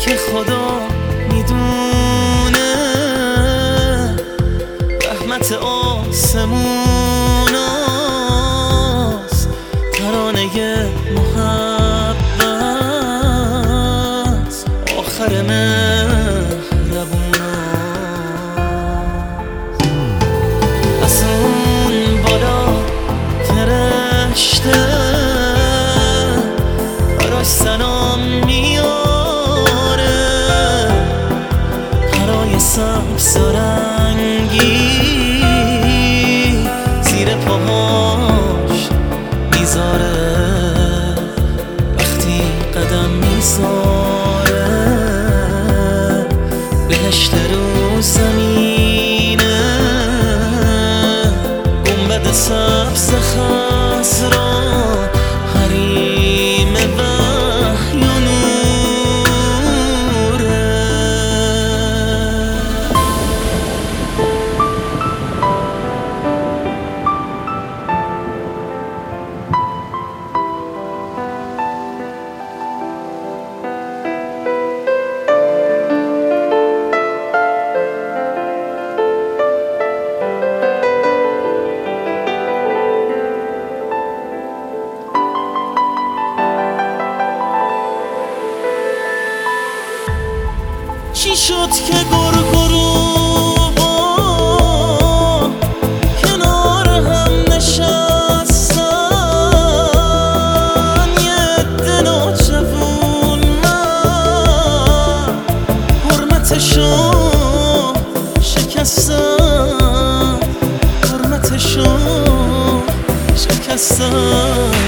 که خدا میدونه رحمت آسموناست، ترانه محبت آخر مهربوناست. از اون بالا فرشته براش سلام میاره، پرای سبز و رنگی زیر پاهاش میذاره، وقتی قدم میذاره بهشت رو زمینه، گنبد سبز خضرا حریم وحی و نوره. چی شد که گرگروها کنار هم نشستن، یه عده نوجوون من حرمتشو شکستن، حرمتشو شکستن.